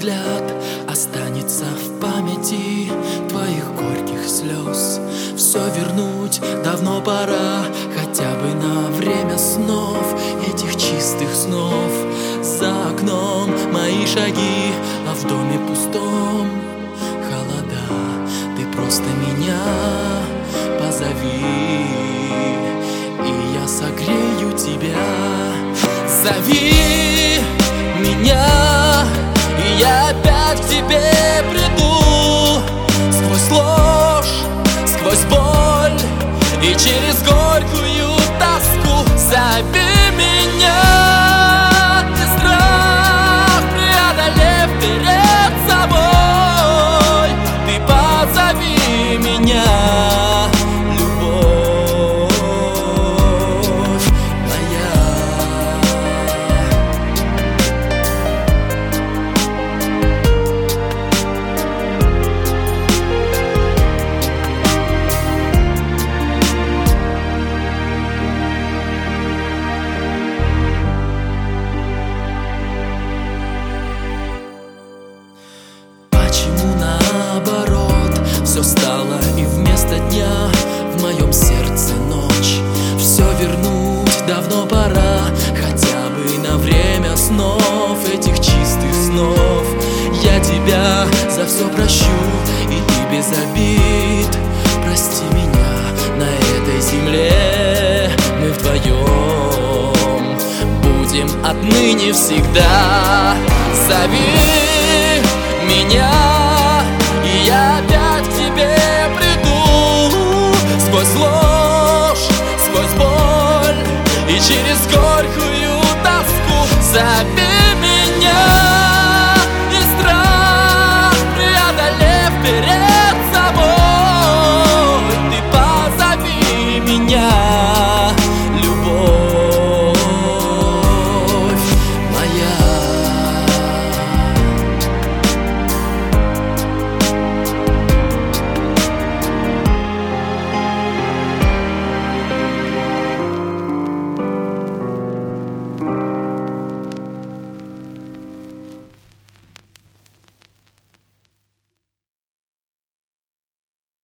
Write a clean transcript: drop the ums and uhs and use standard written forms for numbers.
взгляд останется в памяти твоих горьких слез. Все вернуть давно пора, хотя бы на время снов, этих чистых снов. За окном мои шаги, а в доме пустом холода. Ты просто меня позови, и я согрею тебя. Зови меня, и я опять к тебе приду. Сквозь ложь, сквозь боль и через горькую тоску. Зови меня, и страх преодолев перед собой, ты позови меня, любовь моя. Почему наоборот все стало, и вместо дня в моем сердце ночь? Все вернуть давно пора, хотя бы на время снов, этих чистых снов. Я тебя за все прощу, и ты без обид. Прости меня, на этой земле мы вдвоем будем отныне всегда. Зови